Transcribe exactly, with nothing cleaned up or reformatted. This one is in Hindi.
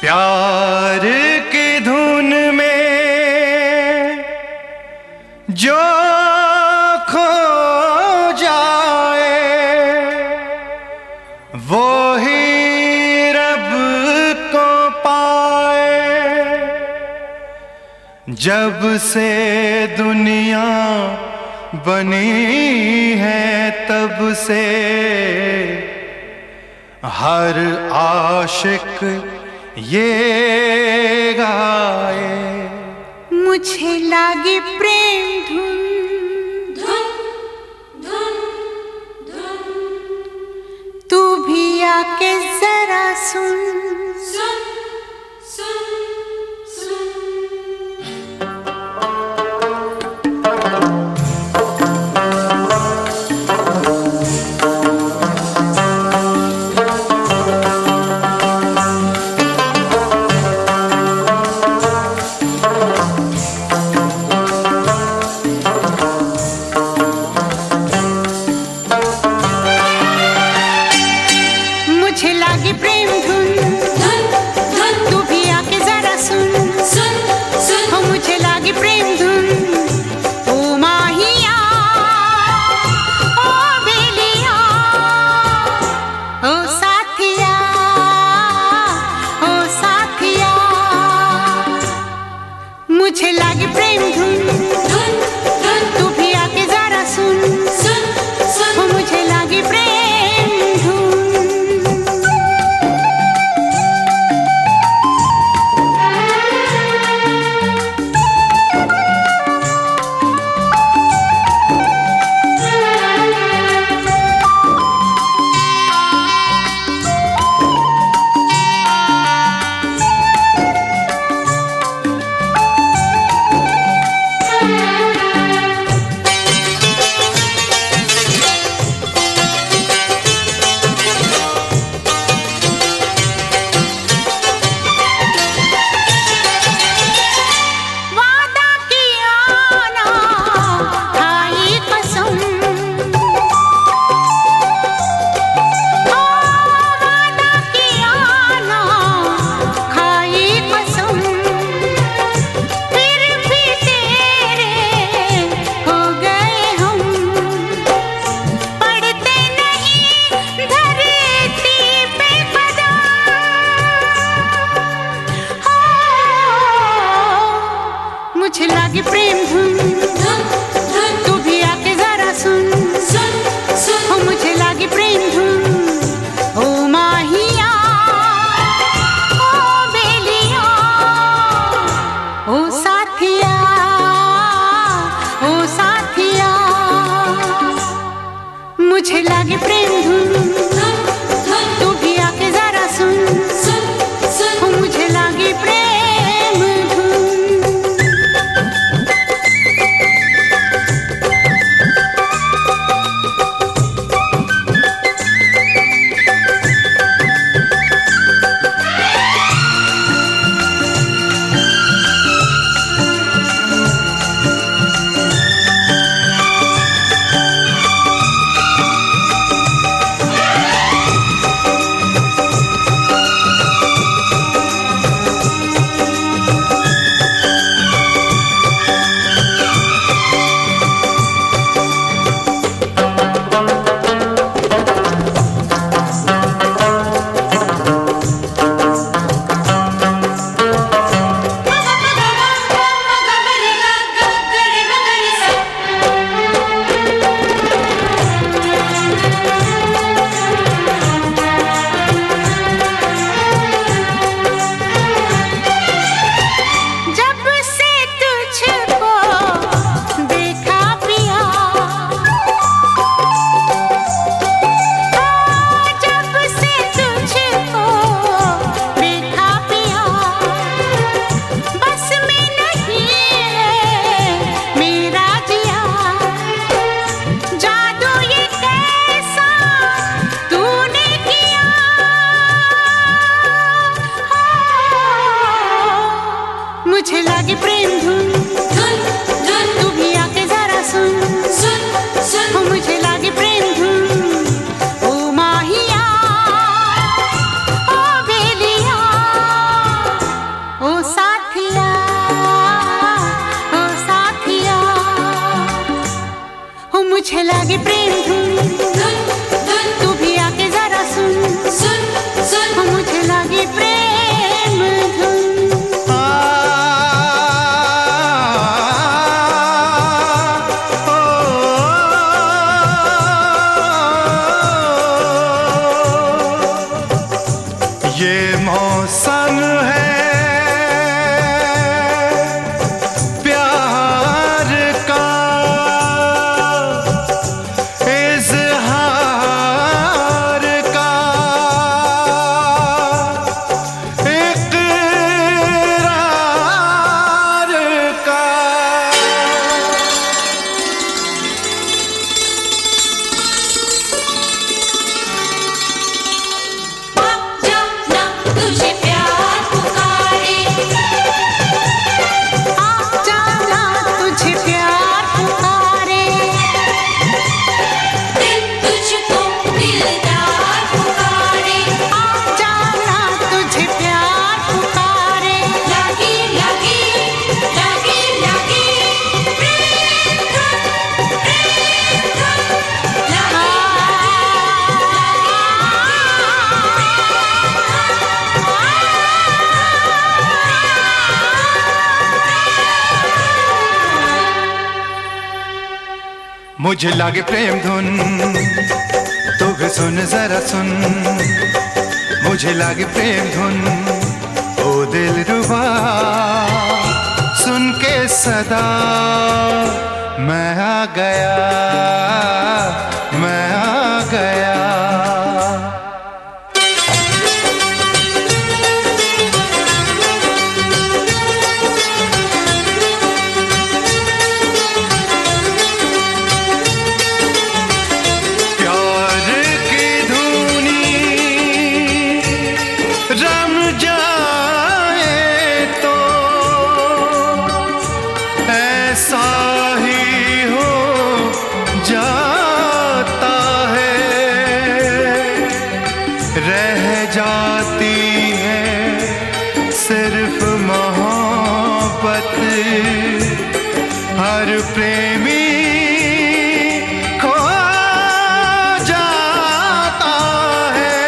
प्यार की धुन में जो खो जाए वो ही रब को पाए। जब से दुनिया बनी है तब से हर आशिक ये गाए, मुझे लागे प्रेम धुन धुन धुन धुन, तू भी आके जरा सुन सुन सुन सुन। मुझे लागी प्रेम धुन धुन धुन, तू भी आके जरा सुन सुन सुन। हो मुझे लागी प्रेम धुन। ओ माहिया ओ बेलिया ओ साथिया ओ साथिया, मुझे लागी प्रेम धुन धुन धुन, तू भी आके जरा सुन सुन सुन। हो मुझे लागी प्रेम धुन। वादा किया ना खाई कसम, ओ वादा किया ना खाई कसम, फिर भी तेरे हो गए हम। पढ़ते नहीं धरती पे कदम, मुझे लागी प्रेम धुन धुन धुन, तू भी आके जरा सुन सुन सुन। हो मुझे लागी प्रेम धुन। ओ माहिया ओ बेलिया ओ साथिया ओ साथिया, मुझे लागी प्रेम धुन धुन धुन, तू भी आके जरा सुन सुन सुन। हो मुझे लागी प्रेम धुन। धुन हो मुझे लागे प्रेम धुन, धुन धुन तू भी आके जरा सुन, सुन सुन हो मुझे लागे प्रेम धुन। आ, ओ, ये मौसम है प्यार का, इज़हार का, इक़रार का। जाना तुझे प्यार पुकारे, आ जाना तुझे प्यार पुकारे, दिल तुझको दिलदार पुकारे, आ जाना तुझे प्यार पुकारे। लागी लागी लागी लागी प्रेम धुन, प्रेम धुन लागी मुझे लागे प्रेम धुन, तू भी सुन जरा सुन। मुझे लागे प्रेम धुन, ओ दिल रुबा, सुन के सदा मैं आ गया, मैं आ गया। प्यार की धुनी रम जाए तो ऐसा ही हो जाता है, रह जाती है सिर्फ मोहब्बत, हर प्रेमी खो जाता है।